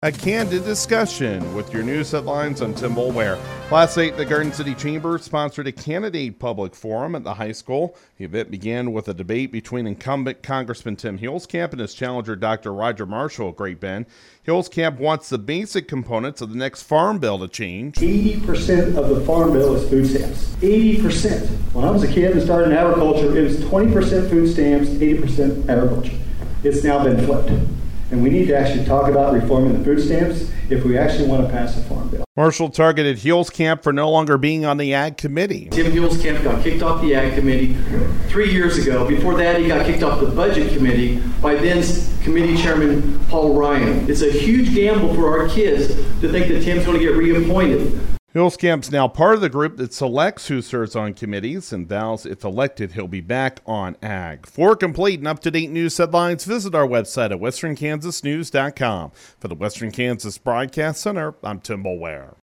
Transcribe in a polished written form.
A candid discussion with your news headlines. I'm Tim Boulware. Last night, the Garden City Chamber sponsored a candidate public forum at the high school. The event began with a debate between incumbent Congressman Tim Huelskamp and his challenger, Dr. Roger Marshall of Great Bend. Huelskamp wants the basic components of the next farm bill to change. 80% of the farm bill is food stamps. 80%. When I was a kid and started in agriculture, it was 20% food stamps, 80% agriculture. It's now been flipped. And we need to actually talk about reforming the food stamps if we actually want to pass a farm bill. Marshall targeted Huelskamp for no longer being on the Ag Committee. Tim Huelskamp got kicked off the Ag Committee 3 years ago. Before that, he got kicked off the Budget Committee by then Committee Chairman Paul Ryan. It's a huge gamble for our kids to think that Tim's going to get reappointed. Huelskamp's now part of the group that selects who serves on committees and vows if elected he'll be back on Ag. For complete and up-to-date news headlines, visit our website at westernkansasnews.com. For the Western Kansas Broadcast Center, I'm Tim Boulware.